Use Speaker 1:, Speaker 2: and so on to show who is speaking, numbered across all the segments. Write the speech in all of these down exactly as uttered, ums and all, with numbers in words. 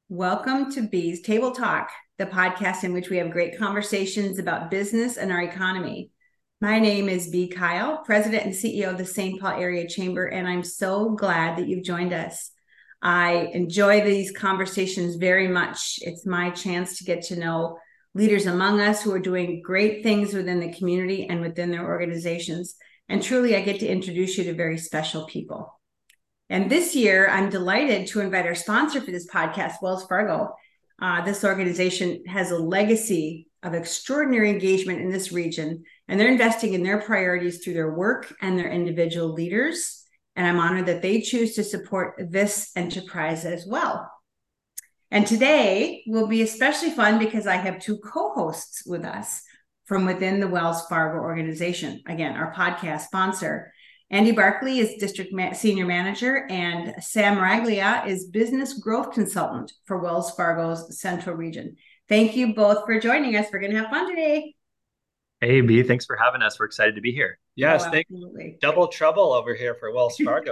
Speaker 1: Welcome to Bees Table Talk, the podcast in which we have great conversations about business and our economy. My name is Bee Kyle, President and C E O of the Saint Paul Area Chamber, and I'm so glad that you've joined us. I enjoy these conversations very much. It's my chance to get to know leaders among us who are doing great things within the community and within their organizations. And truly, I get to introduce you to very special people. And this year, I'm delighted to invite our sponsor for this podcast, Wells Fargo. Uh, this organization has a legacy of extraordinary engagement in this region, and they're investing in their priorities through their work and their individual leaders. And I'm honored that they choose to support this enterprise as well. And today will be especially fun because I have two co-hosts with us from within the Wells Fargo organization. Again, our podcast sponsor. Andy Barkley is District Ma- Senior Manager, and Sam Raglia is Business Growth Consultant for Wells Fargo's Central Region. Thank you both for joining us. We're going to have fun today.
Speaker 2: Hey, B, thanks for having us. We're excited to be here.
Speaker 3: Yes,
Speaker 1: Oh,
Speaker 3: thank
Speaker 1: absolutely.
Speaker 3: double trouble over here for Wells Fargo,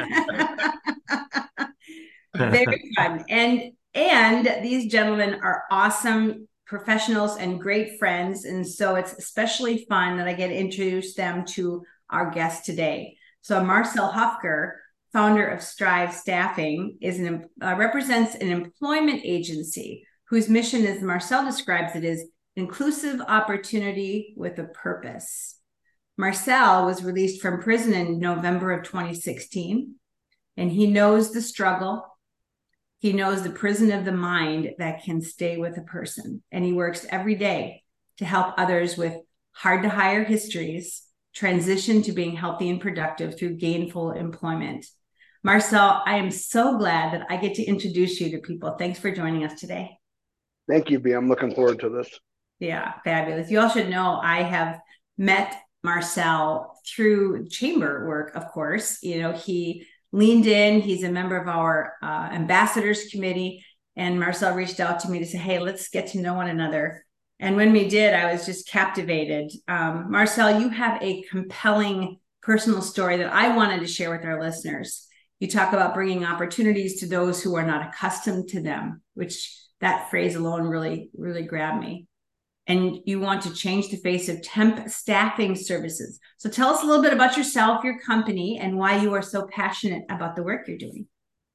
Speaker 3: I guess.
Speaker 1: Very fun. And and these gentlemen are awesome professionals and great friends. And so it's especially fun that I get to introduce them to our guest today. So Marcel Hufker, founder of Strive Staffing, is an uh, represents an employment agency whose mission, as Marcel describes it, is inclusive opportunity with a purpose. Marcel was released from prison in November of twenty sixteen, and he knows the struggle. He knows the prison of the mind that can stay with a person, and he works every day to help others with hard-to-hire histories transition to being healthy and productive through gainful employment. Marcel, I am so glad that I get to introduce you to people. Thanks for joining us today.
Speaker 4: Thank you, B. I'm looking forward to this.
Speaker 1: Yeah, fabulous. You all should know I have met Marcel through chamber work, of course. You know, he leaned in. He's a member of our uh, ambassadors committee. And Marcel reached out to me to say, hey, let's get to know one another. And when we did, I was just captivated. Um, Marcel, you have a compelling personal story that I wanted to share with our listeners. You talk about bringing opportunities to those who are not accustomed to them, which that phrase alone really, really grabbed me. And you want to change the face of temp staffing services. So tell us a little bit about yourself, your company, and why you are so passionate about the work you're doing.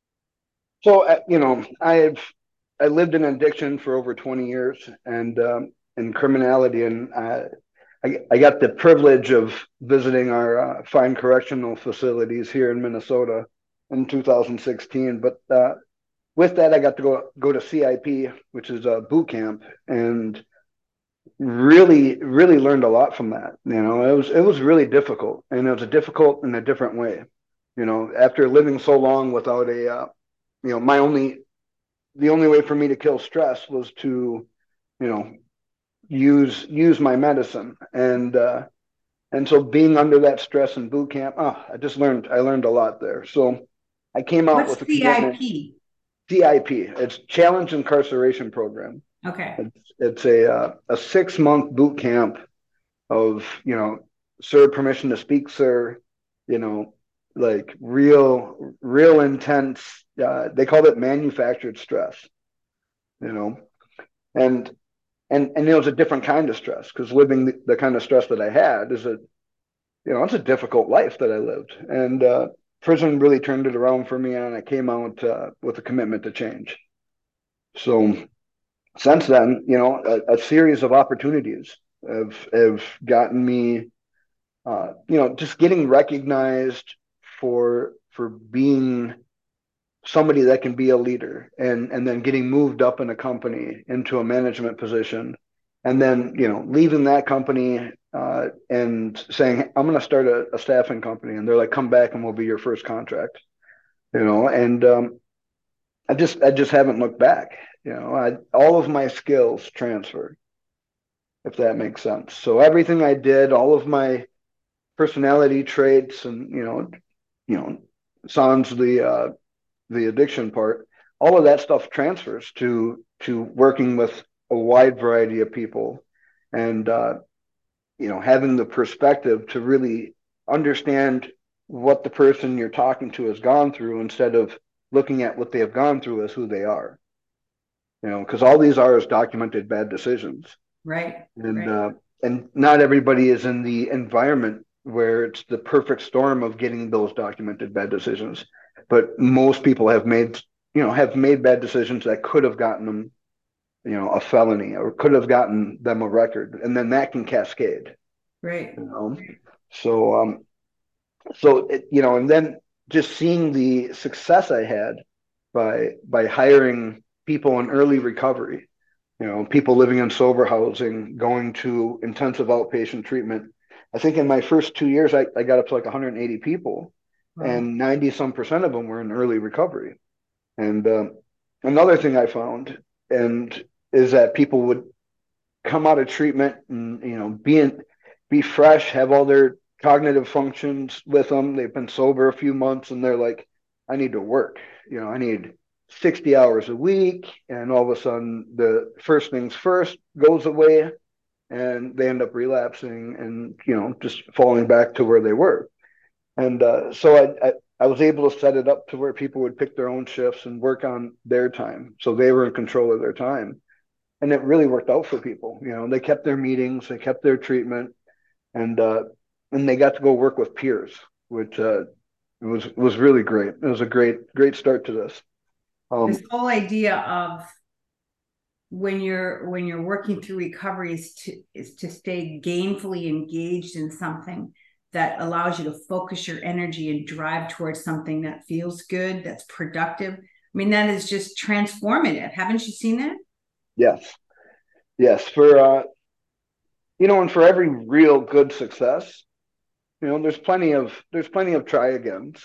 Speaker 4: So, uh, you know, I've I lived in addiction for over twenty years and um, in criminality, and uh, I, I got the privilege of visiting our uh, fine correctional facilities here in Minnesota in two thousand sixteen. But uh, with that, I got to go go to C I P, which is a boot camp, and really, really learned a lot from that. You know, it was it was really difficult, and it was a difficult in a different way. You know, after living so long without a, uh, you know, my only the only way for me to kill stress was to, you know, use use my medicine, and uh, and so being under that stress in boot camp, oh, I just learned I learned a lot there. So I came out
Speaker 1: What's
Speaker 4: with a commitment.
Speaker 1: C I P?
Speaker 4: C I P, it's Challenge Incarceration Program.
Speaker 1: Okay.
Speaker 4: It's it's a uh, a six month boot camp of, you know, sir, permission to speak, sir, you know, like real real intense. Uh, they called it manufactured stress, you know, and and and it was a different kind of stress because living the, the kind of stress that I had is a, you know, it's a difficult life that I lived, and uh, prison really turned it around for me, and I came out uh, with a commitment to change. So since then, you know, a, a series of opportunities have have gotten me, uh, you know, just getting recognized for for being somebody that can be a leader, and and then getting moved up in a company into a management position, and then, you know, leaving that company uh, and saying, I'm going to start a, a staffing company, and they're like, come back and we'll be your first contract, you know, and um, I just I just haven't looked back. You know, I, all of my skills transferred, if that makes sense. So everything I did, all of my personality traits, and, you know, you know, sans the uh, the addiction part, all of that stuff transfers to to working with a wide variety of people, and uh, you know, having the perspective to really understand what the person you're talking to has gone through instead of looking at what they have gone through as who they are. you know, because all these are is documented bad decisions.
Speaker 1: Right.
Speaker 4: And
Speaker 1: right.
Speaker 4: uh, and not everybody is in the environment where it's the perfect storm of getting those documented bad decisions. But most people have made, you know, have made bad decisions that could have gotten them, you know, a felony or could have gotten them a record, and then that can cascade.
Speaker 1: Right.
Speaker 4: You know, so um, so it, you know, and then just seeing the success I had by by hiring people in early recovery, you know, people living in sober housing, going to intensive outpatient treatment. I think in my first two years, I, I got up to like one hundred eighty people,
Speaker 1: Wow.
Speaker 4: and ninety some percent of them were in early recovery. And um, another thing I found, and is that people would come out of treatment and, you know, be in, be fresh, have all their cognitive functions with them. They've been sober a few months, and they're like, I need to work. You know, I need sixty hours a week. And all of a sudden, the first things first goes away, and they end up relapsing and, you know, just falling back to where they were. And uh, so I, I, I was able to set it up to where people would pick their own shifts and work on their time. So they were in control of their time. And it really worked out for people. You know, they kept their meetings, they kept their treatment, and uh, and they got to go work with peers, which uh, was was really great. It was a great great start to this. Um,
Speaker 1: this whole idea of when you're when you're working through recovery is to is to stay gainfully engaged in something that allows you to focus your energy and drive towards something that feels good, that's productive. I mean, that is just transformative. Haven't you seen that?
Speaker 4: Yes, yes. For uh, you know, and for every real good success, you know, there's plenty of there's plenty of try agains,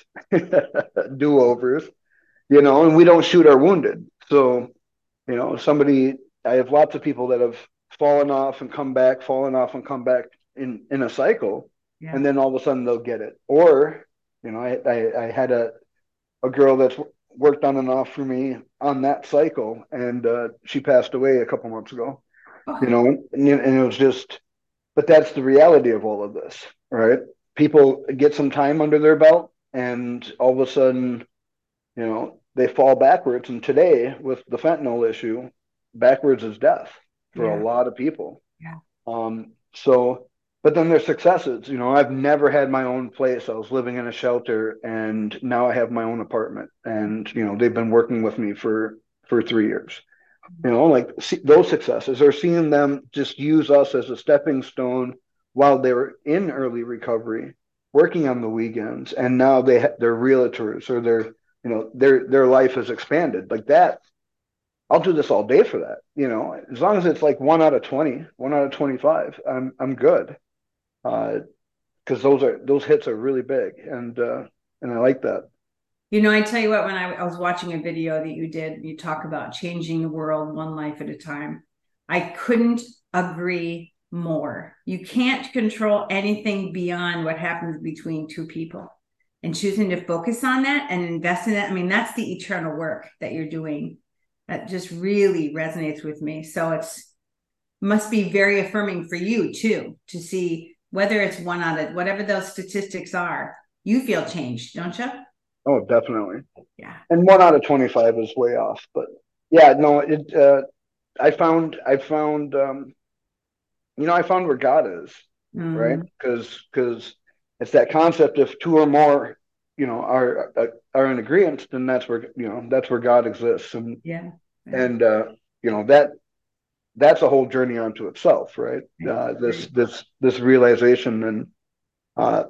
Speaker 4: do overs, you know, and we don't shoot our wounded. So, you know, somebody, I have lots of people that have fallen off and come back, fallen off and come back in in a cycle,
Speaker 1: Yeah.
Speaker 4: and then all of a sudden they'll get it. Or, you know, I I, I had a a girl that's worked on and off for me on that cycle, and uh, she passed away a couple months ago.
Speaker 1: Oh.
Speaker 4: You know, and, and it was just, but that's the reality of all of this, right? People get some time under their belt, and all of a sudden, you know, they fall backwards. And today, with the fentanyl issue, backwards is death for
Speaker 1: Yeah.
Speaker 4: a lot of people.
Speaker 1: Yeah.
Speaker 4: Um, so, but then there's successes. You know, I've never had my own place. I was living in a shelter, and now I have my own apartment. And you know, they've been working with me for for three years. You know, like see, those successes, or seeing them just use us as a stepping stone while they were in early recovery, working on the weekends, and now they ha- they're realtors, or they're, you know, their their life has expanded like that. I'll do this all day for that. You know, as long as it's like one out of twenty, one out of twenty-five, I'm I'm good. Uh, because those are those hits are really big, and uh, and I like that.
Speaker 1: You know, I tell you what, when I, I was watching a video that you did, you talk about changing the world one life at a time. I couldn't agree more. You can't control anything beyond what happens between two people. And choosing to focus on that and invest in that, I mean, that's the eternal work that you're doing. That just really resonates with me. So it's must be very affirming for you too, to see whether it's one out of whatever those statistics are, you feel changed, don't you?
Speaker 4: Oh, definitely.
Speaker 1: Yeah.
Speaker 4: And one out of twenty-five is way off, but yeah, no, it. Uh, I found, I found, um, you know, I found where God is,
Speaker 1: Mm.
Speaker 4: right? Because because it's that concept of two or more, you know, are are in agreement, then that's where, you know, that's where God exists, and
Speaker 1: Yeah. Yeah.
Speaker 4: and uh, you know, that that's a whole journey unto itself, right? Uh, this
Speaker 1: Right.
Speaker 4: this this realization, and uh,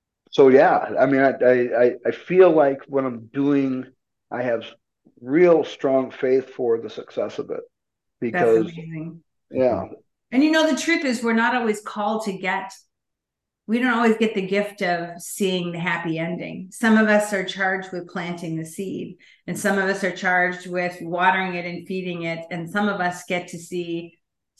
Speaker 4: so yeah, I mean, I, I I feel like what I'm doing, I have real strong faith for the success of it,
Speaker 1: That's
Speaker 4: because
Speaker 1: amazing.
Speaker 4: yeah,
Speaker 1: And you know, the truth is we're not always called to get, we don't always get the gift of seeing the happy ending. Some of us are charged with planting the seed, and some of us are charged with watering it and feeding it, and some of us get to see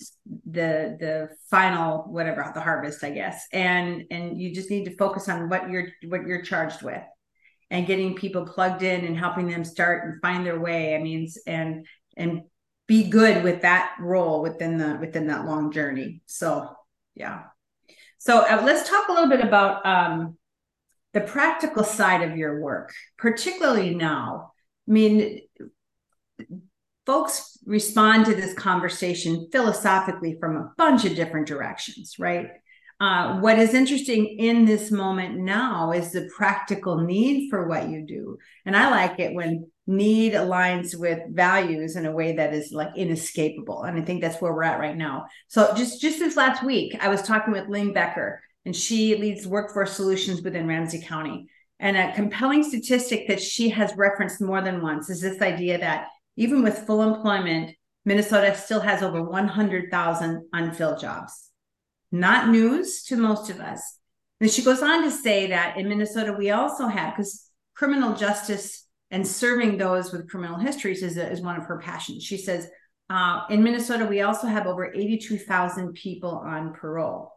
Speaker 1: the the final whatever, the harvest, I guess. And and you just need to focus on what you're what you're charged with, and getting people plugged in and helping them start and find their way. I mean, and and be good with that role within the within that long journey. So yeah. So uh, let's talk a little bit about um, the practical side of your work, particularly now. I mean, folks respond to this conversation philosophically from a bunch of different directions, right? Uh, what is interesting in this moment now is the practical need for what you do. And I like it when need aligns with values in a way that is like inescapable. And I think that's where we're at right now. So just, just this last week, I was talking with Lynn Becker, and she leads workforce solutions within Ramsey County. And a compelling statistic that she has referenced more than once is this idea that even with full employment, Minnesota still has over one hundred thousand unfilled jobs. Not news to most of us. And she goes on to say that in Minnesota, we also have, because criminal justice and serving those with criminal histories is, a, is one of her passions. She says, uh, in Minnesota, we also have over eighty-two thousand people on parole.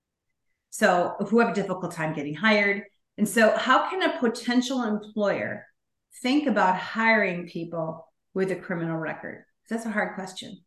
Speaker 1: So who have a difficult time getting hired. And so how can a potential employer think about hiring people with a criminal record? That's a hard question.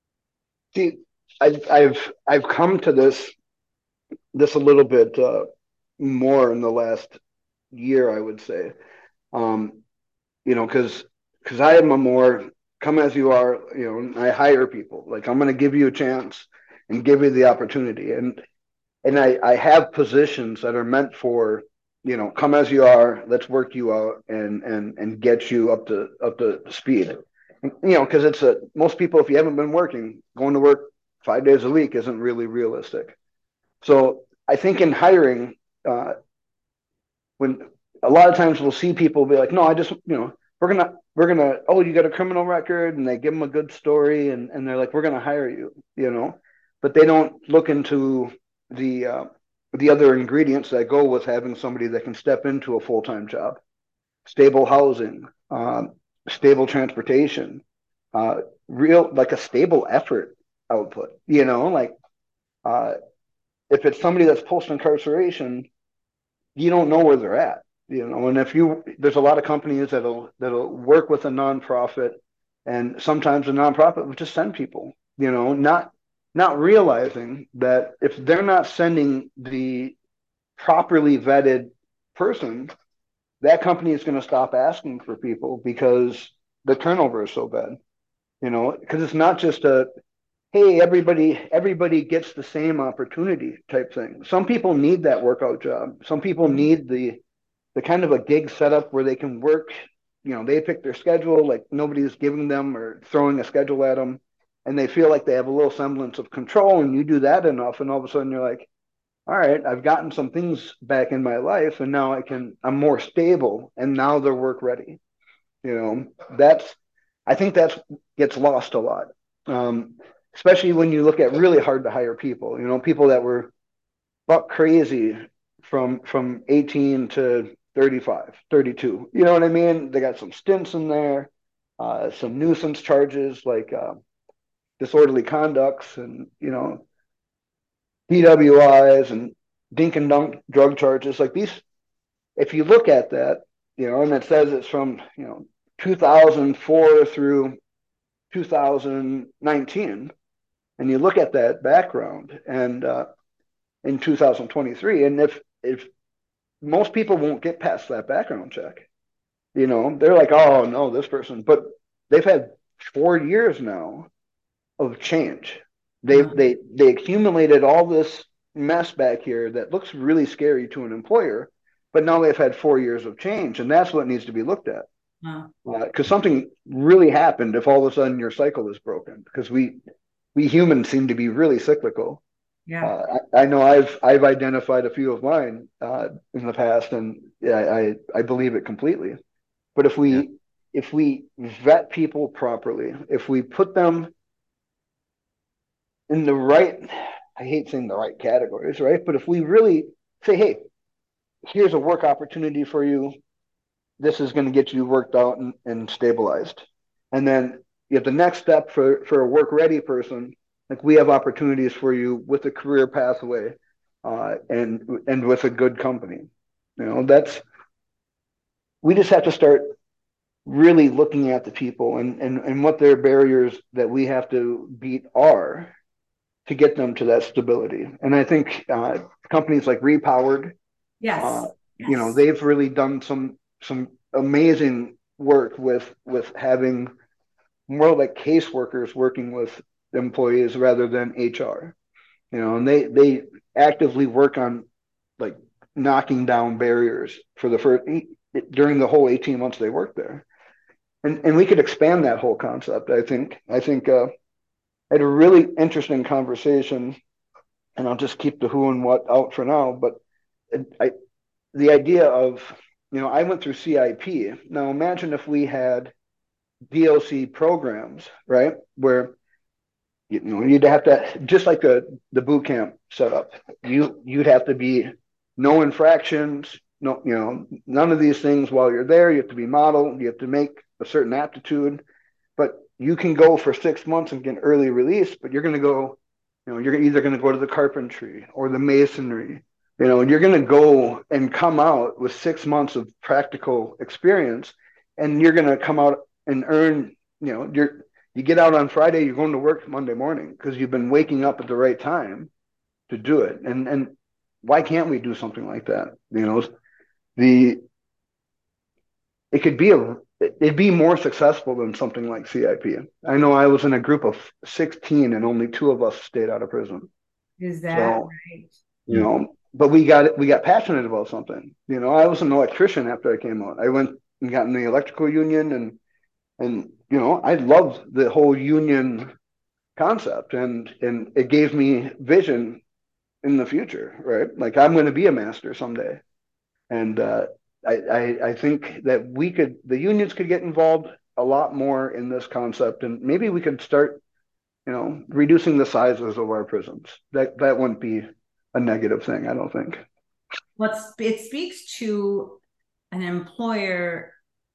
Speaker 4: See, I've I've I've come to this this a little bit uh, more in the last year, I would say. Um, you know, because because I am a more come as you are. You know, I hire people. Like, I'm going to give you a chance and give you the opportunity, and and I I have positions that are meant for, you know, come as you are. Let's work you out and and and get you up to up to speed. And, you know, because it's a most people, if you haven't been working, going to work five days a week isn't really realistic. So I think in hiring, uh, when a lot of times we'll see people be like, no, I just, you know, we're going to, we're going to, oh, you got a criminal record, and they give them a good story, and, and they're like, we're going to hire you, you know, but they don't look into the, uh, the other ingredients that go with having somebody that can step into a full-time job: stable housing, um, stable transportation, uh, real, like a stable effort output, you know, like uh, if it's somebody that's post-incarceration, you don't know where they're at, you know, and if you, there's a lot of companies that'll, that'll work with a nonprofit, and sometimes a nonprofit will just send people, you know, not, not realizing that if they're not sending the properly vetted person, that company is going to stop asking for people because the turnover is so bad, you know, because it's not just a, hey, everybody, everybody gets the same opportunity type thing. Some people need that workout job. Some people need the, the kind of a gig setup where they can work, you know, they pick their schedule, like nobody's giving them or throwing a schedule at them, and they feel like they have a little semblance of control. And you do that enough, and all of a sudden you're like, all right, I've gotten some things back in my life, and now I can, I'm more stable, and now they're work ready. You know, that's, I think that's gets lost a lot. Um, especially when you look at really hard to hire people, you know, people that were buck crazy from, from eighteen to thirty-five, thirty-two, you know what I mean? They got some stints in there, uh, some nuisance charges, like, uh, disorderly conducts, and, you know, D W Is and dink and dunk drug charges. Like, these, if you look at that, you know, and it says it's from, you know, two thousand four through two thousand nineteen, and you look at that background, and uh, in two thousand twenty-three, and if if most people won't get past that background check, you know, they're like, oh no, this person, but they've had four years now of change. They mm-hmm. they they accumulated all this mess back here that looks really scary to an employer, but now they've had four years of change, and that's what needs to be looked at. Because uh, something really happened if all of a sudden your cycle is broken. Because we we humans seem to be really cyclical. Yeah, uh, I, I know I've I've identified a few of mine uh, in the past, and yeah, I I believe it completely. But if we yeah. if we vet people properly, if we put them in the right, I hate saying the right categories, right? But if we really say, hey, here's a work opportunity for you, this is going to get you worked out and, and stabilized. And then you have the next step for, for a work ready person, like we have opportunities for you with a career pathway uh, and, and with a good company. You know, that's, we just have to start really looking at the people and, and, and what their barriers that we have to beat are to get them to that stability. And I think uh, companies like Repowered,
Speaker 1: yes.
Speaker 4: Uh,
Speaker 1: yes,
Speaker 4: you know, they've really done some some amazing work with with having more like caseworkers working with employees rather than H R. You know, and they they actively work on like knocking down barriers for the first during the whole eighteen months they work there. And and we could expand that whole concept. I think I think uh, I had a really interesting conversation, and I'll just keep the who and what out for now. But I, the idea of, you know, I went through C I P. Now imagine if we had D L C programs, right, where you know you'd have to, just like the the boot camp setup, you you'd have to be no infractions, no, you know, none of these things while you're there. You have to be modeled. You have to make a certain aptitude, but you can go for six months and get early release. But you're going to go, you know, you're either going to go to the carpentry or the masonry. You know, you're going to go and come out with six months of practical experience, and you're going to come out and earn, you know, you're, you get out on Friday, you're going to work Monday morning because you've been waking up at the right time to do it. And, and why can't we do something like that? You know, the, it could be a, it'd be more successful than something like C I P. I know I was in a group of sixteen and only two of us stayed out of prison.
Speaker 1: Is that
Speaker 4: so,
Speaker 1: right?
Speaker 4: You know, but we got we got passionate about something. You know, I was an electrician after I came out. I went and got in the electrical union, and and you know, I loved the whole union concept, and and it gave me vision in the future, right? Like I'm going to be a master someday, and uh, I, I I think that we could, the unions could get involved a lot more in this concept, and maybe we could start, you know, reducing the sizes of our prisons. That that wouldn't be a negative thing, I don't think.
Speaker 1: Well, it speaks to an employer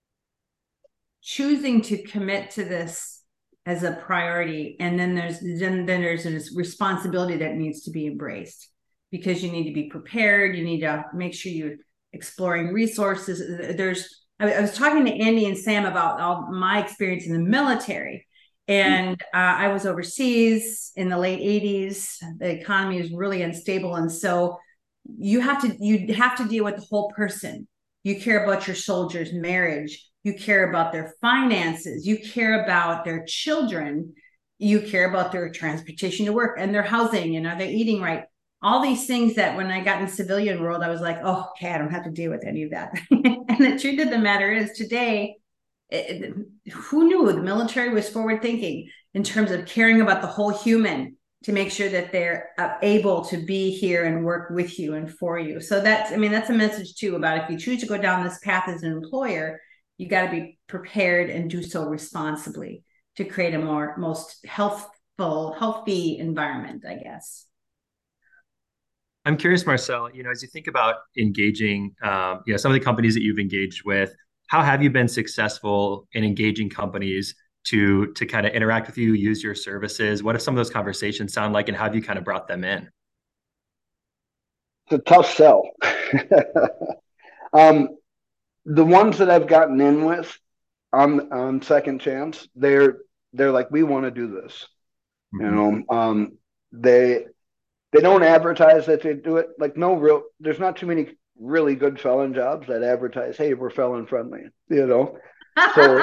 Speaker 1: choosing to commit to this as a priority, and then there's then, then there's this responsibility that needs to be embraced, because you need to be prepared. You need to make sure you're exploring resources. There's I, I was talking to Andy and Sam about all my experience in the military. And uh, I was overseas in the late eighties. The economy was really unstable. And so you have to, you have to deal with the whole person. You care about your soldiers' marriage. You care about their finances. You care about their children. You care about their transportation to work and their housing. And are they eating right? All these things that when I got in the civilian world, I was like, oh, okay, I don't have to deal with any of that. And the truth of the matter is today, It, who knew the military was forward thinking in terms of caring about the whole human to make sure that they're uh, able to be here and work with you and for you. So that's, I mean, that's a message too about if you choose to go down this path as an employer, you got to be prepared and do so responsibly to create a more most healthful, healthy environment, I guess.
Speaker 2: I'm curious, Marcel, you know, as you think about engaging, um, you know, some of the companies that you've engaged with, how have you been successful in engaging companies to to kind of interact with you, use your services? What have some of those conversations sound like, and how have you kind of brought them in?
Speaker 4: It's a tough sell. um, the ones that I've gotten in with on on second chance, they're they're like, we want to do this. Mm-hmm. You know, um, they they don't advertise that they do it. Like no real, there's not too many really good felon jobs that advertise, hey, we're felon friendly, you know. So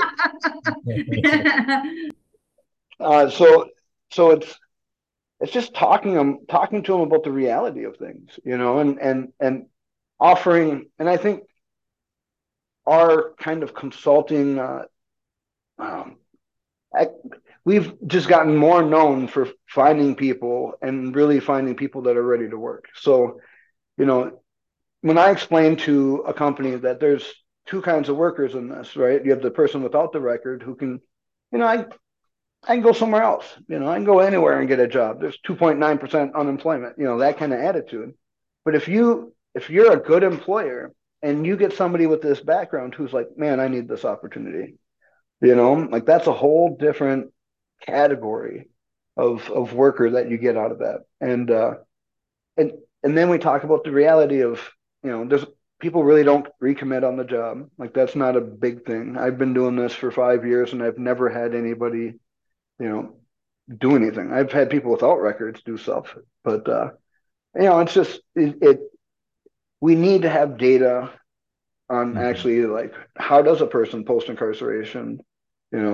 Speaker 4: uh, so so it's it's just talking them talking to them about the reality of things, you know, and and and offering. And I think our kind of consulting, uh, um, I, we've just gotten more known for finding people and really finding people that are ready to work. So, you know, when I explain to a company that there's two kinds of workers in this, right? You have the person without the record who can, you know, I, I can go somewhere else. You know, I can go anywhere and get a job. There's two point nine percent unemployment, you know, that kind of attitude. But if you, if you're a good employer and you get somebody with this background who's like, man, I need this opportunity, you know, like that's a whole different category of, of worker that you get out of that. And, uh, and, and then we talk about the reality of, you know, there's people really don't recommit on the job. Like that's not a big thing. I've been doing this for five years and I've never had anybody, you know, do anything. I've had people without records do stuff, but uh, you know, it's just it, it. We need to have data on mm-hmm. actually like how does a person post incarceration, you know,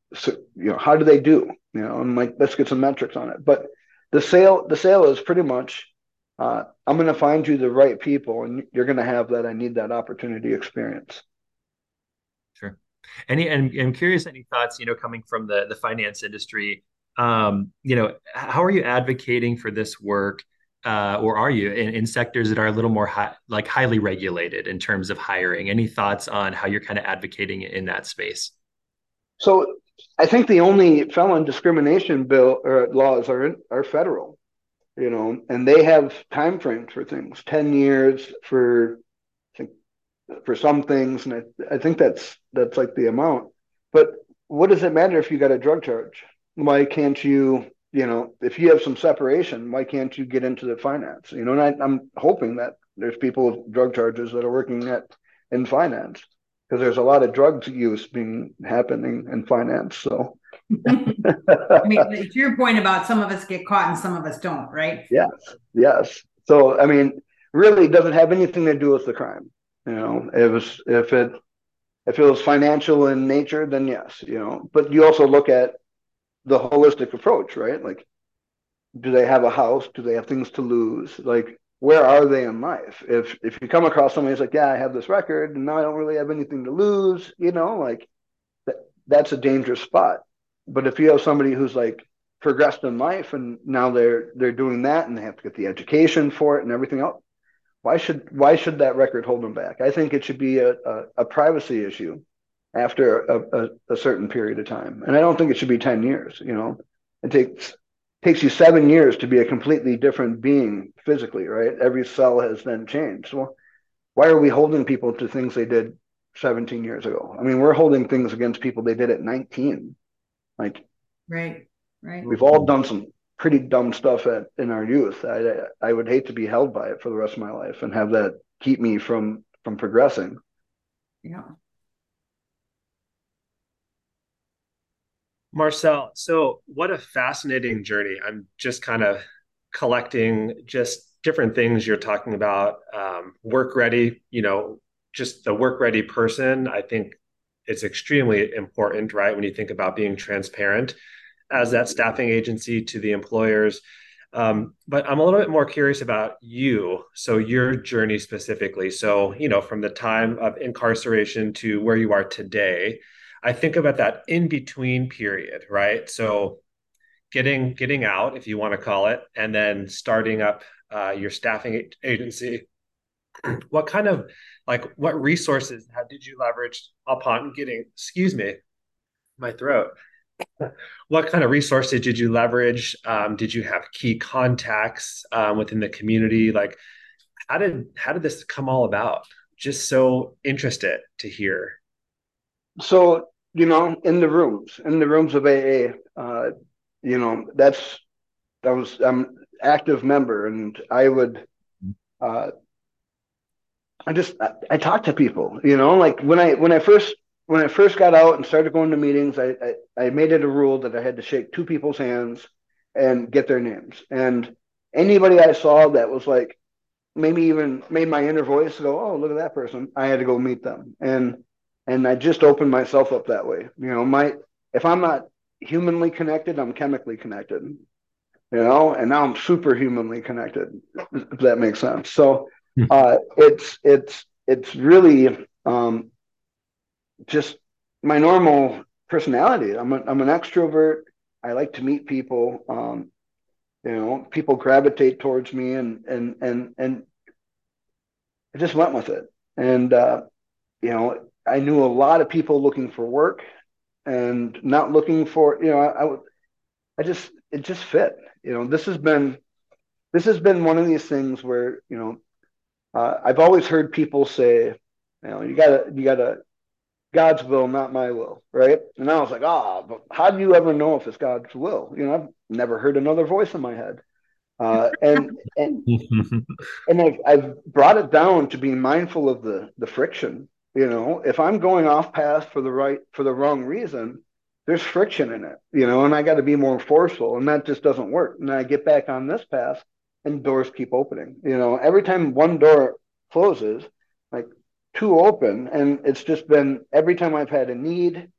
Speaker 4: so, you know, how do they do? You know, and like, let's get some metrics on it. But the sale, the sale is pretty much, uh, I'm going to find you the right people, and you're going to have that. I need that opportunity experience.
Speaker 2: Sure. Any, and I'm curious, any thoughts, you know, coming from the the finance industry, um, you know, how are you advocating for this work, uh, or are you in, in sectors that are a little more high, like highly regulated in terms of hiring? Any thoughts on how you're kind of advocating in that space?
Speaker 4: So I think the only felon discrimination bill or laws are in, are federal, you know, and they have time frames for things, ten years for for some things, and I, I think that's that's like the amount. But what does it matter if you got a drug charge? Why can't you, you know, if you have some separation, why can't you get into the finance? You know, and I, I'm hoping that there's people with drug charges that are working at in finance, because there's a lot of drugs use being happening in finance. So
Speaker 1: I mean, to your point about some of us get caught and some of us don't, right?
Speaker 4: yes, yes. So I mean, really doesn't have anything to do with the crime. You know, it was if it if it was financial in nature, then yes, you know. But you also look at the holistic approach, right? Like, do they have a house? Do they have things to lose? Like, where are they in life? If if you come across somebody who's like, yeah, I have this record and now I don't really have anything to lose, you know, like that, that's a dangerous spot. But if you have somebody who's like progressed in life and now they're they're doing that and they have to get the education for it and everything else, why should why should that record hold them back? I think it should be a, a, a privacy issue after a, a, a certain period of time, and I don't think it should be ten years. You know, it takes takes you seven years to be a completely different being physically, right? Every cell has then changed. Well, why are we holding people to things they did seventeen years ago? I mean, we're holding things against people they did at nineteen. Like,
Speaker 1: right, right.
Speaker 4: We've all done some pretty dumb stuff at, in our youth. I I would hate to be held by it for the rest of my life and have that keep me from from progressing.
Speaker 1: Yeah.
Speaker 3: Marcel, so what a fascinating journey. I'm just kind of collecting just different things you're talking about. Um, work ready, you know, just the work ready person. I think it's extremely important, right? When you think about being transparent as that staffing agency to the employers. Um, but I'm a little bit more curious about you. So your journey specifically. So, you know, from the time of incarceration to where you are today, I think about that in between period, right? So getting getting out, if you want to call it, and then starting up uh, your staffing agency. What kind of like what resources how did you leverage upon getting, excuse me, my throat? What kind of resources did you leverage? Um, did you have key contacts um, within the community? Like, how did how did this come all about? Just so interested to hear.
Speaker 4: So, you know, in the rooms, in the rooms of A A, uh, you know, that's that was I'm an active member, and I would, uh, I just I, I talked to people, you know, like when I when I first when I first got out and started going to meetings, I, I I made it a rule that I had to shake two people's hands and get their names, and anybody I saw that was like maybe even made my inner voice go, oh, look at that person, I had to go meet them, and and I just opened myself up that way. You know, my if I'm not humanly connected, I'm chemically connected. You know, and now I'm superhumanly connected, if that makes sense. So uh, it's it's it's really um, just my normal personality. I'm a, I'm an extrovert. I like to meet people. Um, you know, people gravitate towards me, and and and and I just went with it. And uh, you know, I knew a lot of people looking for work and not looking for. You know, I, I would I just it just fit. You know, this has been this has been one of these things where, you know, uh, I've always heard people say, you know, you gotta you gotta God's will, not my will, right? And I was like, ah, but how do you ever know if it's God's will? You know, I've never heard another voice in my head, uh, and and and I've I've brought it down to being mindful of the the friction. You know, if I'm going off path for the right for the wrong reason, there's friction in it. You know, and I got to be more forceful, and that just doesn't work. And I get back on this path, and doors keep opening. You know, every time one door closes, like two open, and it's just been every time I've had a need,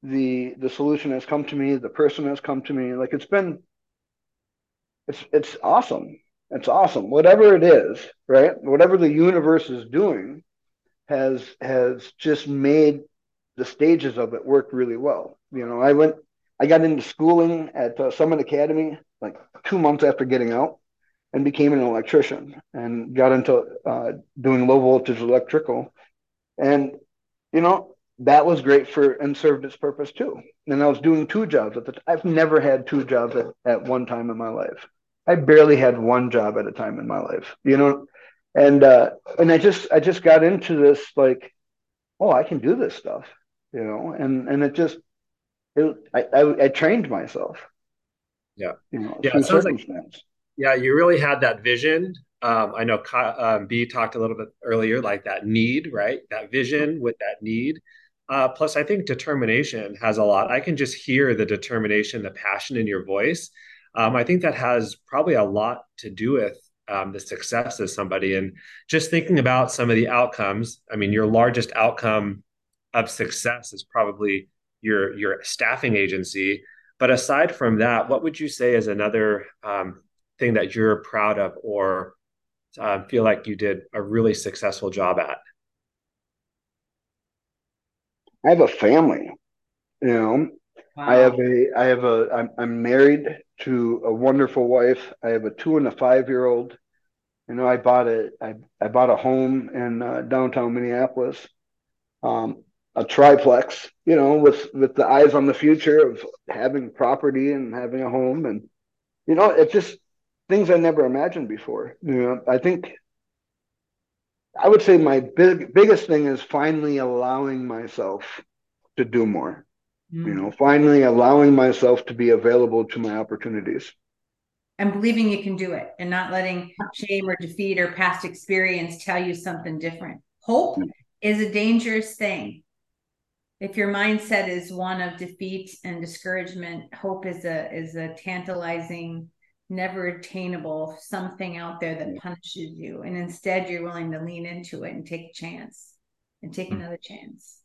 Speaker 4: the the solution has come to me, the person has come to me. Like it's been, it's it's awesome. It's awesome. Whatever it is, right? Whatever the universe is doing has has just made the stages of it work really well. You know, I went, I got into schooling at uh, Summit Academy like two months after getting out, and became an electrician and got into uh, doing low voltage electrical. And, you know, that was great for and served its purpose too. And I was doing two jobs at the time. I've never had two jobs at, at one time in my life. I barely had one job at a time in my life, you know, and uh, and I just I just got into this like, oh, I can do this stuff, you know, and and it just it, I, I I trained myself,
Speaker 3: Yeah.
Speaker 4: you know,
Speaker 3: Yeah.
Speaker 4: through
Speaker 3: It sounds like,
Speaker 4: circumstance.
Speaker 3: yeah, you really had that vision. Um, I know um, B talked a little bit earlier, like that need, right? That vision with that need. Uh, plus, I think determination has a lot. I can just hear the determination, the passion in your voice. Um, I think that has probably a lot to do with um, the success of somebody. And just thinking about some of the outcomes, I mean, your largest outcome of success is probably your your staffing agency. But aside from that, what would you say is another um, thing that you're proud of or uh, feel like you did a really successful job at?
Speaker 4: I have a family, you know. I have
Speaker 1: Wow.
Speaker 4: a, I have a, I'm, I'm married to a wonderful wife. I have a two and a five year old. You know, I bought a, I, I bought a home in uh, downtown Minneapolis, um, a triplex, you know, with, with the eyes on the future of having property and having a home. And, you know, it's just things I never imagined before. You know, I think I would say my big, biggest thing is finally allowing myself to do more, you
Speaker 1: Mm.
Speaker 4: know, finally allowing myself to be available to my opportunities.
Speaker 1: And believing you can do it and not letting shame or defeat or past experience tell you something different. Hope is a dangerous thing. If your mindset is one of defeat and discouragement, hope is a is a tantalizing, never attainable something out there that punishes you. And instead you're willing to lean into it and take a chance and take another chance.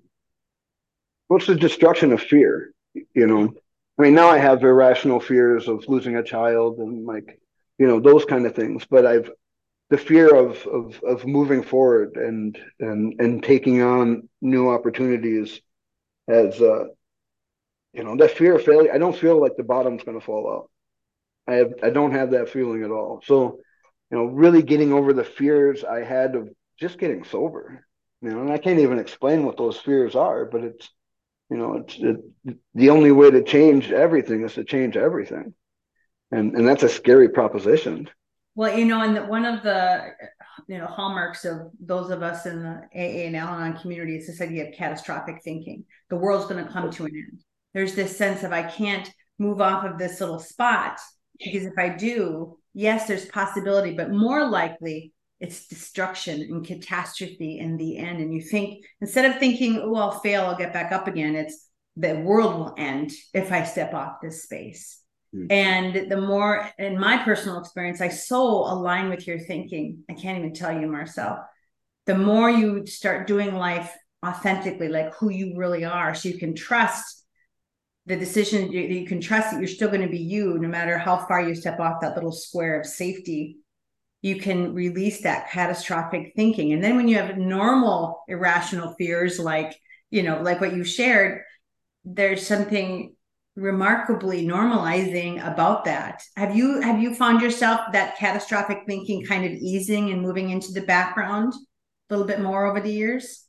Speaker 4: What's the destruction of fear? You know, I mean, now I have irrational fears of losing a child and like, you know, those kind of things. But I've the fear of of of moving forward and and and taking on new opportunities has uh you know that fear of failure. I don't feel like the bottom's going to fall out. I have I don't have that feeling at all. So, you know, really getting over the fears I had of just getting sober. You know, and I can't even explain what those fears are, but it's you know, it's it, the only way to change everything is to change everything, and and that's a scary proposition.
Speaker 1: Well, you know, and the, one of the you know hallmarks of those of us in the A A and Al-Anon community is this idea of catastrophic thinking. The world's going to come to an end. There's this sense of I can't move off of this little spot because if I do, yes, there's possibility, but more likely it's destruction and catastrophe in the end. And you think instead of thinking, oh, I'll fail, I'll get back up again, it's the world will end if I step off this space. Mm-hmm. And the more, in my personal experience, I so align with your thinking. I can't even tell you, Marcel. The more you start doing life authentically, like who you really are, so you can trust the decision, you, you can trust that you're still going to be you, no matter how far you step off that little square of safety. You can release that catastrophic thinking. And then when you have normal irrational fears, like, you know, like what you shared, there's something remarkably normalizing about that. Have you have you found yourself that catastrophic thinking kind of easing and moving into the background a little bit more over the years?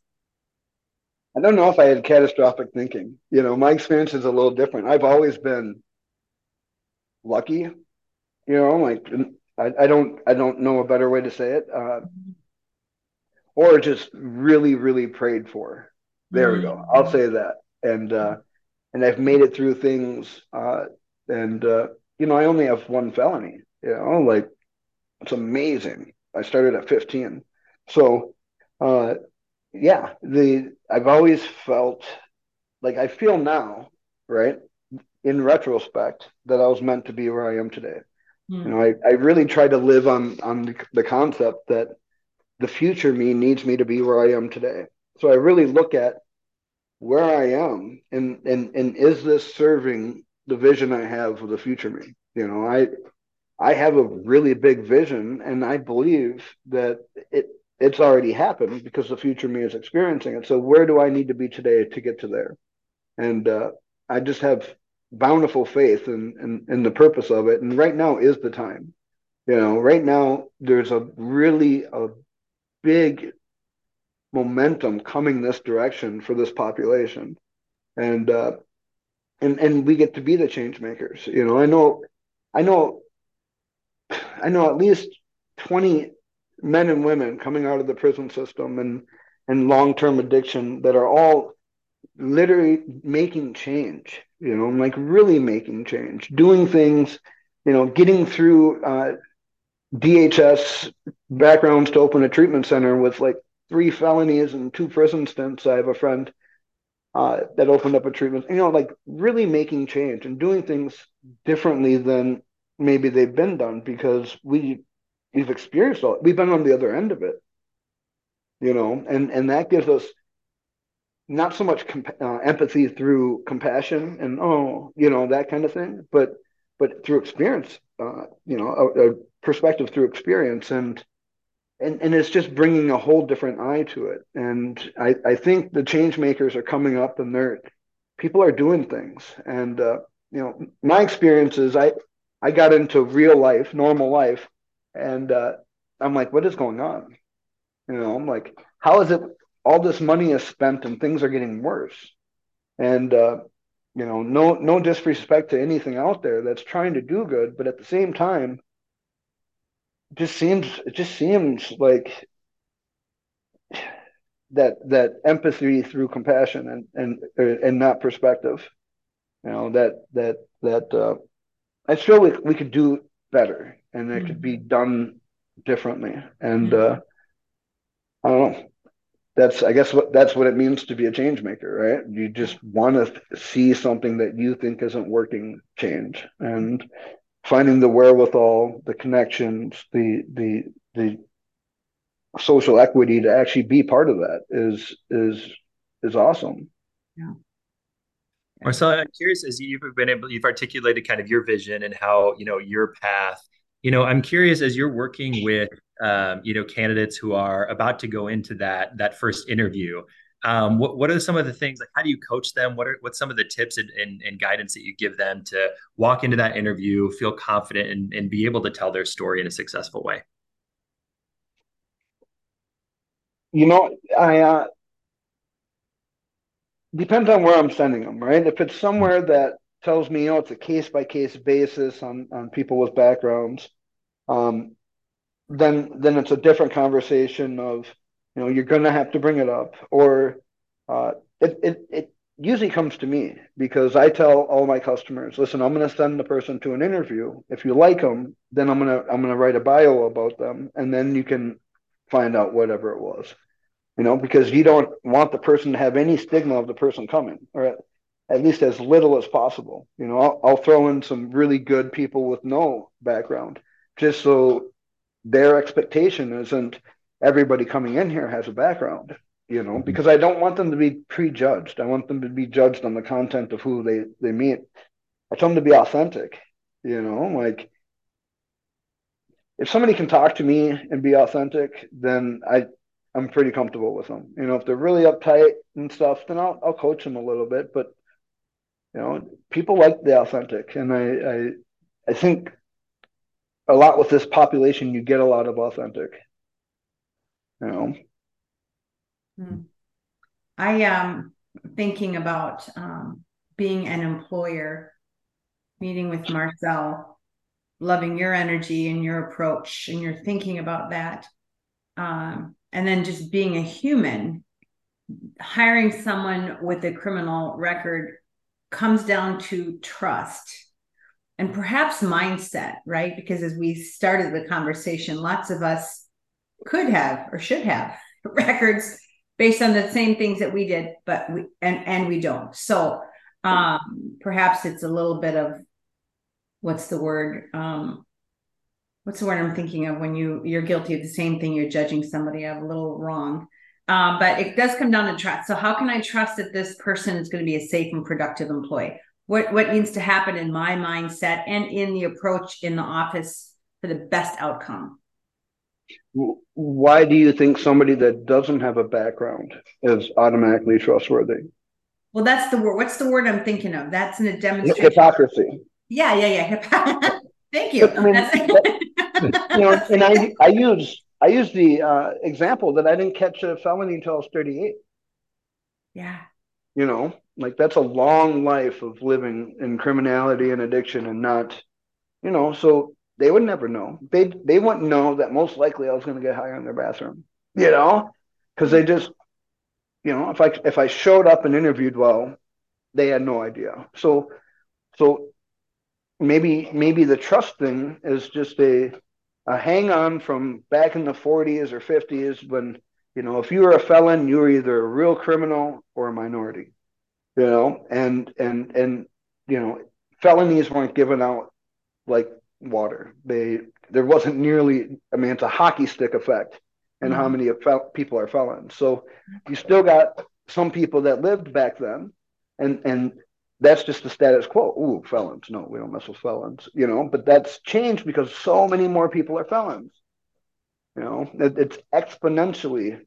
Speaker 4: I don't know if I had catastrophic thinking. You know, my experience is a little different. I've always been lucky, you know, like I, I don't I don't know a better way to say it. Uh, or just really, really prayed for. There we go. I'll say that. And uh and I've made it through things uh and uh you know, I only have one felony, you know, like it's amazing. I started at fifteen. So uh yeah, the I've always felt like I feel now, right, in retrospect, that I was meant to be where I am today. Mm. You know, I, I really try to live on on the, the concept that the future me needs me to be where I am today. So I really look at where I am, and and and is this serving the vision I have for the future me? You know, I I have a really big vision, and I believe that it it's already happened because the future me is experiencing it. So where do I need to be today to get to there? And uh, I just have bountiful faith in, in in the purpose of it. And right now is the time. You know, right now there's a really a big momentum coming this direction for this population, and uh, and and we get to be the change makers. You know, I know, I know, I know at least twenty men and women coming out of the prison system and and long term addiction that are all literally making change. You know, like really making change, doing things. You know, getting through uh, D H S backgrounds to open a treatment center with like three felonies and two prison stints. I have a friend uh, that opened up a treatment, you know, like really making change and doing things differently than maybe they've been done because we we've experienced all we've been on the other end of it, you know, and and that gives us not so much comp- uh, empathy through compassion and oh, you know, that kind of thing, but but through experience, uh, you know, a, a perspective through experience and and and it's just bringing a whole different eye to it. And I I think the change makers are coming up, and they're people are doing things. And uh, you know, my experience is I I got into real life, normal life, and uh, I'm like, what is going on? You know, I'm like, how is it all this money is spent and things are getting worse? And uh, you know, no no disrespect to anything out there that's trying to do good, but at the same time, it just seems it just seems like that that empathy through compassion and and and not perspective. You know that that that uh, I feel we we could do better and it could be
Speaker 1: Mhm.
Speaker 4: done differently. And
Speaker 1: Yeah.
Speaker 4: uh, I don't know. That's I guess what that's what it means to be a change maker, right? You just want to see something that you think isn't working change, and finding the wherewithal, the connections, the the the social equity to actually be part of that is is is awesome.
Speaker 1: Yeah.
Speaker 2: Marcel, I'm curious as you've been able, you've articulated kind of your vision and how, you know, your path, you know, I'm curious as you're working with, um, you know, candidates who are about to go into that, that first interview. Um, what, what are some of the things, like, how do you coach them? What are, what's some of the tips and, and, and guidance that you give them to walk into that interview, feel confident and, and be able to tell their story in a successful way?
Speaker 4: You know, I uh, depends on where I'm sending them, right? If it's somewhere that tells me, you know, it's a case by case basis on on people with backgrounds, um, then then it's a different conversation of, you know, you're going to have to bring it up, or uh, it it it usually comes to me because I tell all my customers, listen, I'm going to send the person to an interview. If you like them, then I'm gonna I'm gonna write a bio about them, and then you can find out whatever it was. You know, because you don't want the person to have any stigma of the person coming, or at, at least as little as possible. You know, I'll, I'll throw in some really good people with no background, just so their expectation isn't everybody coming in here has a background. You know,
Speaker 2: Mhm.
Speaker 4: because I don't want them to be prejudged. I want them to be judged on the content of who they they meet. I tell them to be authentic. You know, like if somebody can talk to me and be authentic, then I I'm pretty comfortable with them. You know, if they're really uptight and stuff, then I'll I'll coach them a little bit. But you know, people like the authentic, and I I I think a lot with this population, you get a lot of authentic. You know,
Speaker 1: Mm. I am thinking about um, being an employer, meeting with Marcel, loving your energy and your approach, and you're thinking about that. Um, and then just being a human, hiring someone with a criminal record comes down to trust and perhaps mindset, right? Because as we started the conversation, lots of us could have or should have records based on the same things that we did, but we and and we don't. So um, perhaps it's a little bit of what's the word? Um, what's the word I'm thinking of when you you're guilty of the same thing you're judging somebody of a little wrong. Um, but it does come down to trust. So how can I trust that this person is going to be a safe and productive employee? What what needs to happen in my mindset and in the approach in the office for the best outcome?
Speaker 4: Why do you think somebody that doesn't have a background is automatically trustworthy?
Speaker 1: Well, that's the word. What's the word I'm thinking of? That's in a demonstration.
Speaker 4: Hypocrisy.
Speaker 1: Yeah, yeah, yeah. Thank you.
Speaker 4: But, I mean, that, you know, and I I use I use the uh, example that I didn't catch a felony until I was thirty-eight.
Speaker 1: Yeah.
Speaker 4: You know, like that's a long life of living in criminality and addiction and not, you know, so they would never know. They they wouldn't know that most likely I was going to get higher in their bathroom, you know, because they just, you know, if I if I showed up and interviewed well, they had no idea. So so maybe maybe the trust thing is just a a hang on from back in the forties or fifties when, you know, if you were a felon, you were either a real criminal or a minority, you know, and and and you know, felonies weren't given out like water. They there wasn't nearly, I mean, it's a hockey stick effect and mm-hmm. how many fel- people are felons. So you still got some people that lived back then, and and that's just the status quo. Ooh, felons. No, we don't mess with felons, you know, but that's changed because so many more people are felons. You know, it, it's exponentially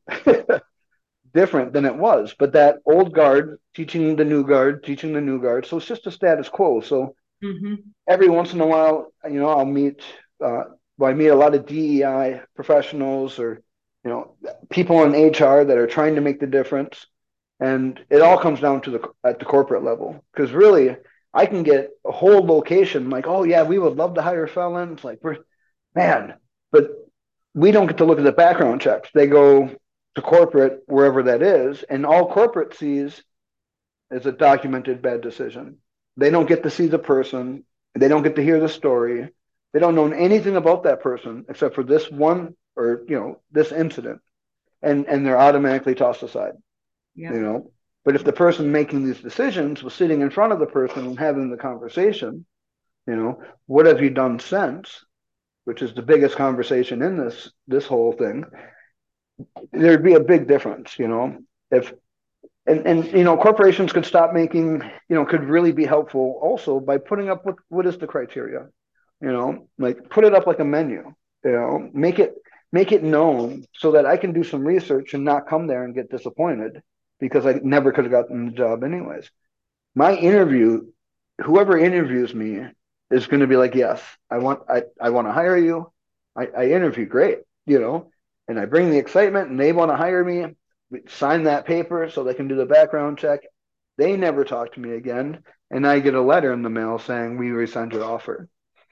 Speaker 4: different than it was. But that old guard teaching the new guard, teaching the new guard. So it's just a status quo. So mm-hmm. every once in a while, you know, I'll meet, uh, well, I meet a lot of D E I professionals or, you know, people in H R that are trying to make the difference. And it all comes down to the at the corporate level, because really I can get a whole location like, oh yeah, we would love to hire felons. Like we're man, but we don't get to look at the background checks. They go to corporate wherever that is, and all corporate sees is a documented bad decision. They don't get to see the person. They don't get to hear the story. They don't know anything about that person except for this one or you know this incident, and and they're automatically tossed aside. Yep. You know, but if the person making these decisions was sitting in front of the person and having the conversation, you know, what have you done since? Which is the biggest conversation in this this whole thing. There'd be a big difference, you know, if and and you know corporations could stop making, you know, could really be helpful also by putting up with what is the criteria, you know, like put it up like a menu, you know, make it make it known so that I can do some research and not come there and get disappointed because I never could have gotten the job anyways. My interview, whoever interviews me is going to be like, yes, I want, I, I want to hire you. I, I interview great, you know, and I bring the excitement and they want to hire me. We sign that paper so they can do the background check. They never talk to me again. And I get a letter in the mail saying, we rescind your offer.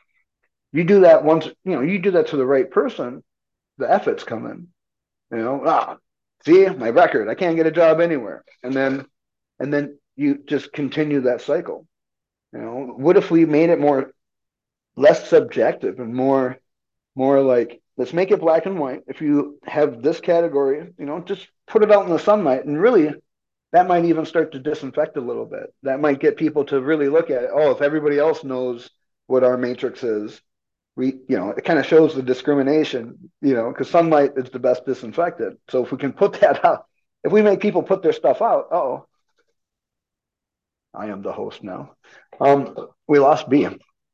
Speaker 4: You do that once, you know, you do that to the right person, the efforts come in, you know, ah, see my record, I can't get a job anywhere. And then, and then you just continue that cycle. You know, what if we made it more, less subjective and more, more like, let's make it black and white. If you have this category, you know, just put it out in the sunlight, and really that might even start to disinfect a little bit. That might get people to really look at it. Oh, if everybody else knows what our matrix is, we, you know, it kind of shows the discrimination, you know, because sunlight is the best disinfectant. So if we can put that out, if we make people put their stuff out, oh, I am the host now. Um, we lost B.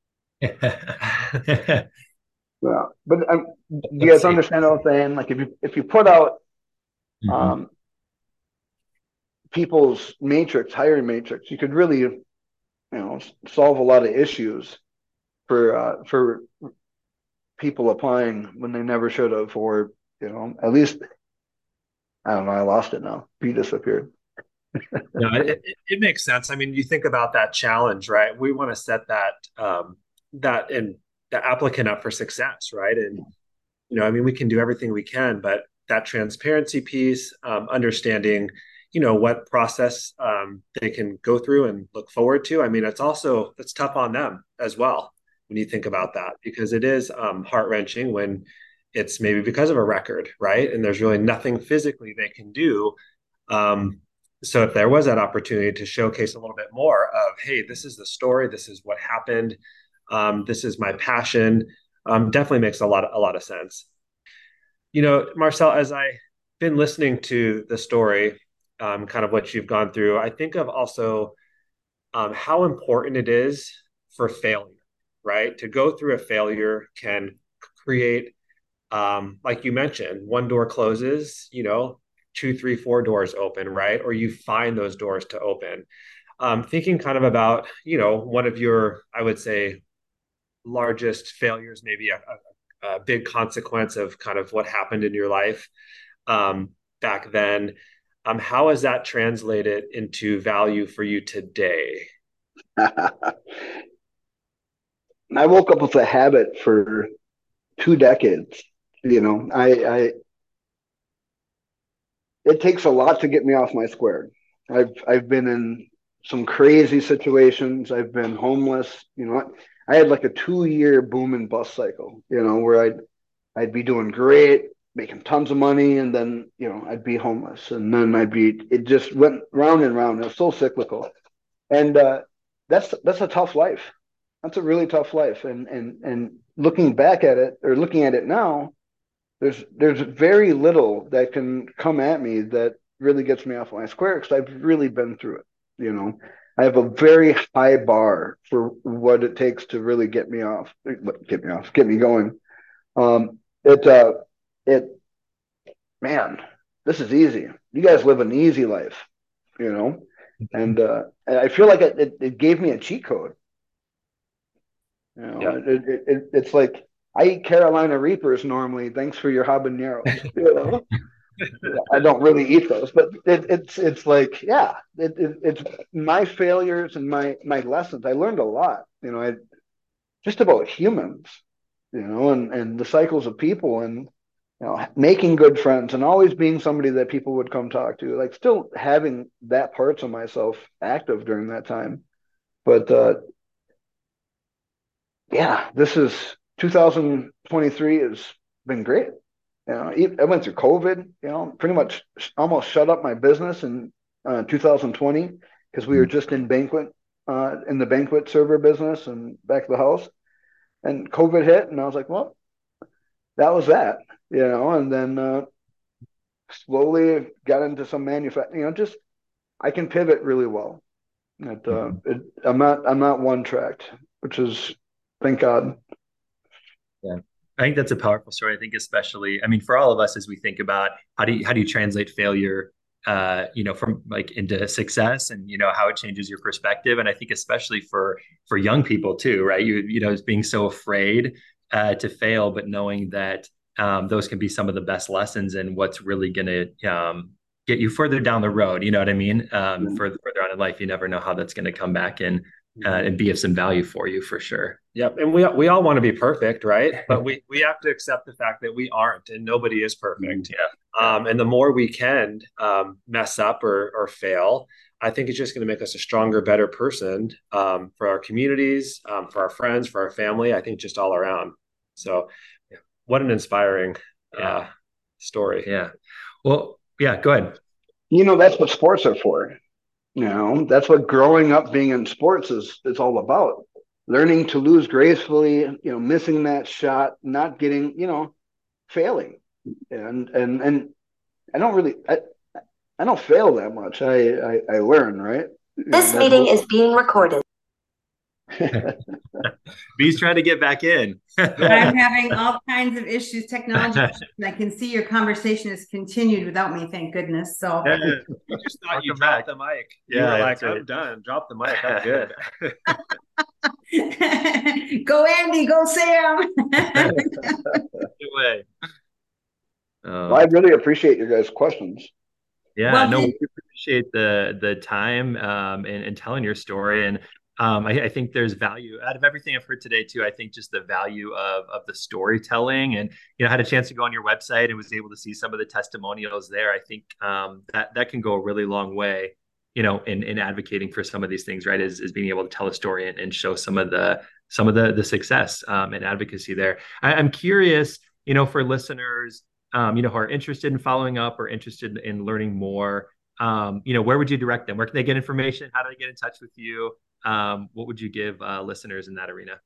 Speaker 4: Yeah, but um, do you guys understand what I'm saying? Like if you if you put out mm-hmm. um, people's matrix, hiring matrix, you could really, you know, solve a lot of issues for uh, for people applying when they never should have, or you know, at least I don't know. I lost it now. B disappeared.
Speaker 3: No, it, it makes sense. I mean, you think about that challenge, right? We want to set that um, that and the applicant up for success, right? And you know, I mean, we can do everything we can, but that transparency piece, um, understanding, you know, what process um, they can go through and look forward to. I mean, it's also it's tough on them as well when you think about that, because it is um, heart wrenching when it's maybe because of a record, right? And there's really nothing physically they can do. Um, So if there was that opportunity to showcase a little bit more of, hey, this is the story, this is what happened, um, this is my passion, um, definitely makes a lot of, a lot of sense. You know, Marcel, as I been listening to the story, um, kind of what you've gone through, I think of also um, how important it is for failure, right? To go through a failure can create, um, like you mentioned, one door closes, you know, two, three, four doors open, right? Or you find those doors to open. Um, thinking kind of about, you know, one of your, I would say, largest failures, maybe a, a, a big consequence of kind of what happened in your life um, back then. Um, how has that translated into value for you today?
Speaker 4: I woke up with a habit for two decades. You know, I, I it takes a lot to get me off my square. I've I've been in some crazy situations. I've been homeless. You know, I had like a two year boom and bust cycle. You know, where I'd I'd be doing great, making tons of money, and then you know I'd be homeless, and then I'd be. It just went round and round. It was so cyclical, and uh, that's that's a tough life. That's a really tough life, and and and looking back at it or looking at it now, there's there's very little that can come at me that really gets me off my square because I've really been through it. You know, I have a very high bar for what it takes to really get me off, get me off, get me going. Um, it uh, it man, this is easy. You guys live an easy life, you know, and uh, I feel like it, it, it gave me a cheat code. You know,
Speaker 3: Yeah.
Speaker 4: it, it, it, it's like I eat Carolina Reapers normally. Thanks for your habaneros. You know, I don't really eat those, but it, it's it's like yeah, it, it, it's my failures and my my lessons. I learned a lot. You know, I just about humans. You know, and and the cycles of people and you know making good friends and always being somebody that people would come talk to. Like still having that parts of myself active during that time, but uh, yeah, this is two thousand twenty-three has been great. You know, I went through COVID, you know, pretty much almost shut up my business in uh, two thousand twenty because we were just in banquet, uh, in the banquet server business and back of the house. And COVID hit, and I was like, well, that was that, you know, and then uh, slowly got into some manufacturing, you know, just I can pivot really well. It, uh, it, I'm not, I'm not one tracked, which is, thank God.
Speaker 2: Yeah. I think that's a powerful story. I think especially, I mean, for all of us as we think about how do you how do you translate failure uh, you know, from like into success and you know how it changes your perspective. And I think especially for for young people too, right? You you know, being so afraid uh to fail, but knowing that um those can be some of the best lessons and what's really gonna um get you further down the road. You know what I mean? Um, further further on in life, you never know how that's gonna come back and uh, and be of some value for you for sure.
Speaker 3: Yep. And we we all want to be perfect, right? But we we have to accept the fact that we aren't and nobody is perfect.
Speaker 2: Yeah.
Speaker 3: Um, and the more we can um, mess up or or fail, I think it's just going to make us a stronger, better person um, for our communities, um, for our friends, for our family. I think just all around. So, yeah, what an inspiring
Speaker 2: Yeah.
Speaker 3: uh, story.
Speaker 2: Yeah. Well, yeah, go ahead.
Speaker 4: You know, that's what sports are for. You know, that's what growing up being in sports is is all about. Learning to lose gracefully, you know, missing that shot, not getting, you know, failing. And and and I don't really I, I don't fail that much. I I, I learn, right?
Speaker 5: This meeting is being recorded.
Speaker 2: B's trying to get back in.
Speaker 1: I'm having all kinds of issues, technology issues, and I can see your conversation has continued without me, thank goodness. So
Speaker 3: you just thought you dropped the mic. You
Speaker 2: Yeah,
Speaker 3: were like,
Speaker 2: right.
Speaker 3: I'm done. Drop the mic. I'm good.
Speaker 1: go Andy, go Sam.
Speaker 2: Good way.
Speaker 4: Well, I really appreciate your guys' questions.
Speaker 2: Yeah,
Speaker 1: Well,
Speaker 2: no,
Speaker 1: then-
Speaker 2: we appreciate the the time um, and, and telling your story. And um, I, I think there's value out of everything I've heard today too. I think just the value of of the storytelling, and you know, I had a chance to go on your website and was able to see some of the testimonials there. I think um, that that can go a really long way, you know, in in advocating for some of these things, right? Is is being able to tell a story and, and show some of the some of the the success um, and advocacy there. I, I'm curious, you know, for listeners. Um, you know, who are interested in following up or interested in learning more, um, you know, where would you direct them? Where can they get information? How do they get in touch with you? Um, what would you give uh, listeners in that arena?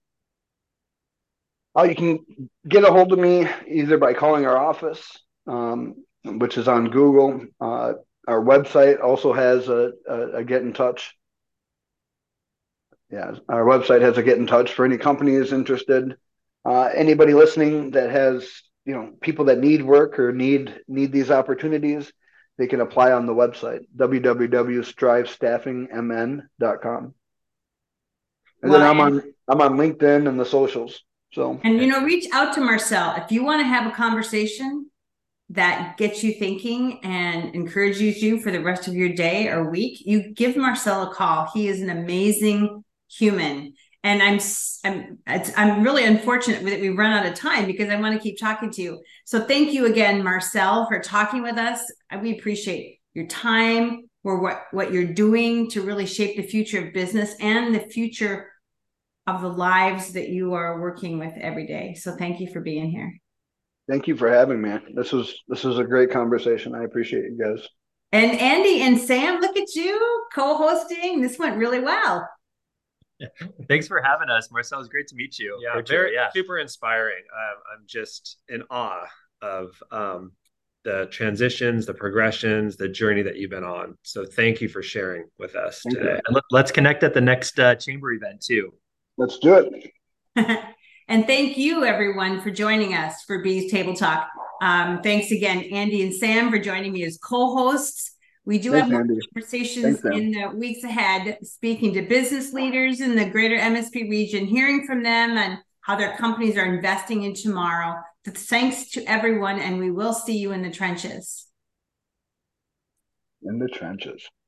Speaker 4: Oh, you can get a hold of me either by calling our office. Um, which is on Google. Uh, our website also has a, a, a get in touch. Yeah, our website has a get in touch for any companies interested. Uh, anybody listening that has, you know, people that need work or need need these opportunities, they can apply on the website, w w w dot strive staffing m n dot com. And
Speaker 1: well,
Speaker 4: then I'm
Speaker 1: and,
Speaker 4: on I'm on LinkedIn and the socials. So
Speaker 1: and you know, reach out to Marcel if you want to have a conversation that gets you thinking and encourages you for the rest of your day or week. You give Marcel a call. He is an amazing human. And I'm I'm it's, I'm really unfortunate that we run out of time because I want to keep talking to you. So thank you again, Marcel, for talking with us. We appreciate your time, or what, what you're doing to really shape the future of business and the future of the lives that you are working with every day. So thank you for being here.
Speaker 4: Thank you for having me. This was this was a great conversation. I appreciate you guys.
Speaker 1: And Andy and Sam, look at you co-hosting. This went really well.
Speaker 2: Thanks for having us, Marcel. It's great to meet you.
Speaker 3: Yeah,
Speaker 2: virtually.
Speaker 3: very
Speaker 2: yeah.
Speaker 3: super inspiring. Uh, I'm just in awe of um, the transitions, the progressions, the journey that you've been on. So thank you for sharing with us
Speaker 4: Thank
Speaker 3: today.
Speaker 2: And let, let's connect at the next uh, chamber event too.
Speaker 4: Let's do it.
Speaker 1: And thank you, everyone, for joining us for Bees Table Talk. Um, thanks again, Andy and Sam, for joining me as co-hosts. We do
Speaker 4: Thanks,
Speaker 1: have more
Speaker 4: Andy.
Speaker 1: conversations
Speaker 4: Thanks,
Speaker 1: in the weeks ahead, speaking to business leaders in the greater M S P region, hearing from them and how their companies are investing in tomorrow. Thanks to everyone, and we will see you in the trenches.
Speaker 4: In the trenches.